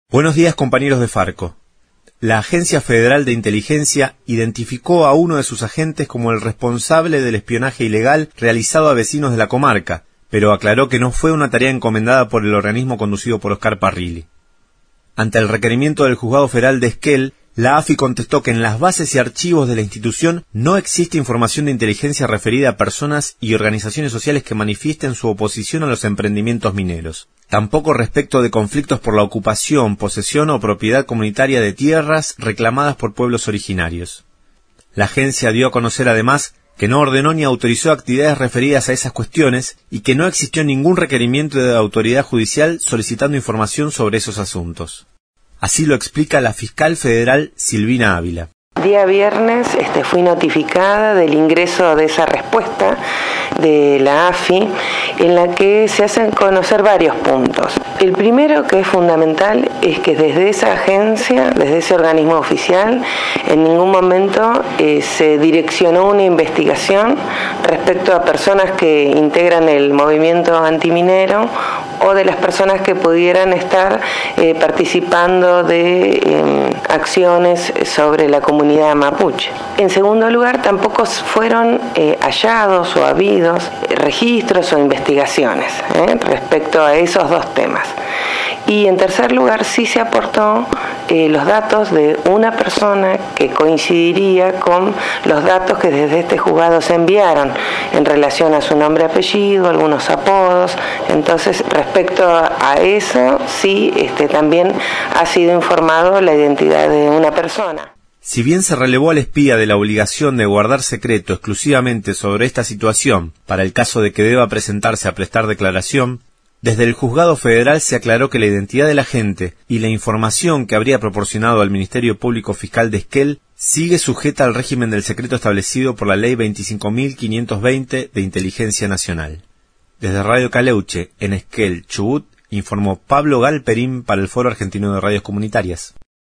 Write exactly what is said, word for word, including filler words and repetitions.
Buenos días, compañeros de Farco. La Agencia Federal de Inteligencia identificó a uno de sus agentes como el responsable del espionaje ilegal realizado a vecinos de la comarca, pero aclaró que no fue una tarea encomendada por el organismo conducido por Oscar Parrilli. Ante el requerimiento del Juzgado Federal de Esquel, la A F I contestó que en las bases y archivos de la institución no existe información de inteligencia referida a personas y organizaciones sociales que manifiesten su oposición a los emprendimientos mineros. Tampoco respecto de conflictos por la ocupación, posesión o propiedad comunitaria de tierras reclamadas por pueblos originarios. La agencia dio a conocer además que no ordenó ni autorizó actividades referidas a esas cuestiones y que no existió ningún requerimiento de la autoridad judicial solicitando información sobre esos asuntos. Así lo explica la fiscal federal Silvina Ávila. Día viernes este, fui notificada del ingreso de esa respuesta de la A F I, en la que se hacen conocer varios puntos. El primero, que es fundamental, es que desde esa agencia, desde ese organismo oficial, en ningún momento eh, se direccionó una investigación respecto a personas que integran el movimiento antiminero o de las personas que pudieran estar eh, participando de eh, acciones sobre la comunidad mapuche. En segundo lugar, tampoco fueron eh, hallados o habidos eh, registros o investigaciones eh, respecto a esos dos temas. Y en tercer lugar, sí se aportó eh, los datos de una persona que coincidiría con los datos que desde este juzgado se enviaron en relación a su nombre y apellido, algunos apodos. Entonces, respecto a, a eso, sí este, también ha sido informado la identidad de una persona. Si bien se relevó al espía de la obligación de guardar secreto exclusivamente sobre esta situación para el caso de que deba presentarse a prestar declaración, desde el Juzgado Federal se aclaró que la identidad del agente y la información que habría proporcionado al Ministerio Público Fiscal de Esquel sigue sujeta al régimen del secreto establecido por la Ley veinticinco mil quinientos veinte de Inteligencia Nacional. Desde Radio Caleuche, en Esquel, Chubut, informó Pablo Galperín para el Foro Argentino de Radios Comunitarias.